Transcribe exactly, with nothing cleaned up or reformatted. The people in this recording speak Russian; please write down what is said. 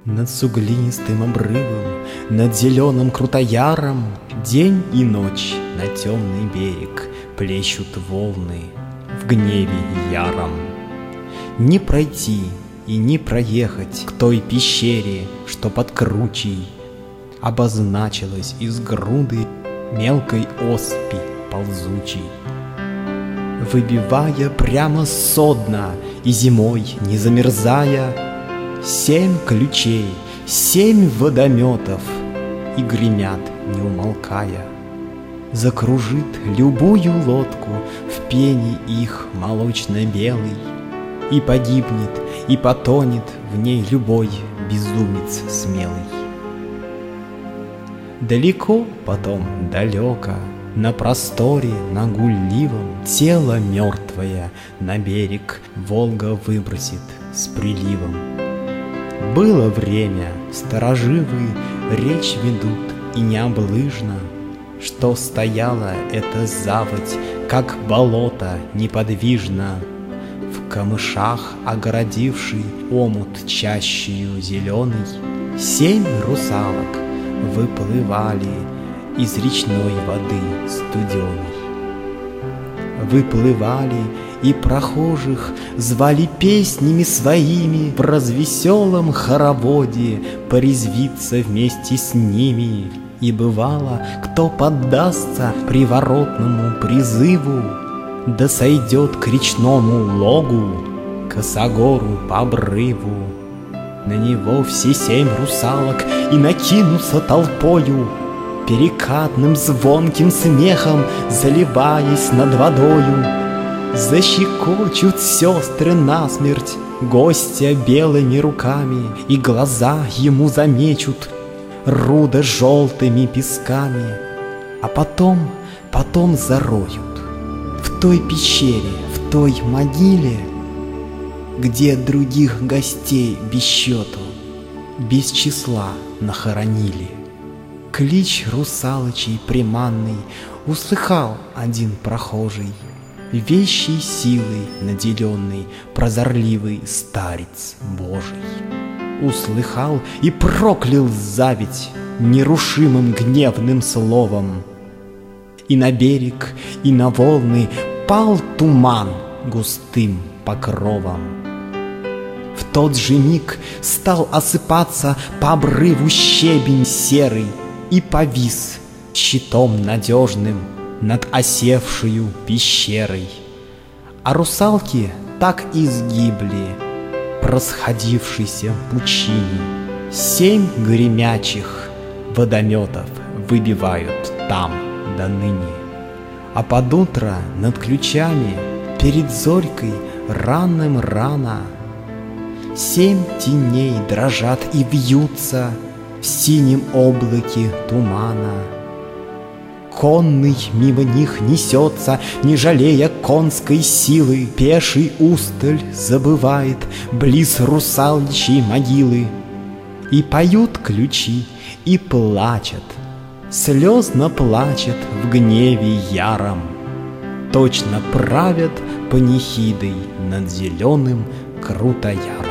Над суглинистым обрывом, над зеленым крутояром день и ночь на темный берег плещут волны в гневе яром. Не пройти и не проехать к той пещере, что под кручей обозначилась из груды мелкой оспи ползучей, выбивая прямо со дна и зимой не замерзая. Семь ключей, семь водометов, и гремят, не умолкая. Закружит любую лодку в пене их молочно-белый, и погибнет, и потонет в ней любой безумец смелый. Далеко потом, далеко, на просторе, на гульливом, тело мертвое на берег Волга выбросит с приливом. Было время, стороживы речь ведут, и необлыжно, что стояла эта заводь, как болото неподвижно, в камышах огородивший омут чащею зеленый. Семь русалок выплывали из речной воды студеной. Выплывали и прохожих звали песнями своими в развеселом хороводе порезвиться вместе с ними. И бывало, кто поддастся приворотному призыву, да сойдет к речному логу, косогору по обрыву. На него все семь русалок и накинутся толпою, перекатным звонким смехом заливаясь над водою. Защекочут сестры насмерть гостя белыми руками, и глаза ему замечут рудо-желтыми песками. А потом, потом зароют в той пещере, в той могиле, где других гостей без счету, без числа нахоронили. Клич русалочий приманный услыхал один прохожий, вещей силой наделенный прозорливый старец Божий. Услыхал и проклял заведь нерушимым гневным словом. И на берег, и на волны пал туман густым покровом. В тот же миг стал осыпаться по обрыву щебень серый и повис щитом надежным над осевшую пещерой. А русалки так и сгибли в расходившейся пучине. Семь гремячих водометов выбивают там до ныне. А под утро над ключами перед зорькой ранным рано семь теней дрожат и вьются в синем облаке тумана. Конный мимо них несется, не жалея конской силы, пеший усталь забывает близ русалочьей могилы. И поют ключи, и плачут, слезно плачут в гневе яром. Точно правят панихидой над зеленым крутояром.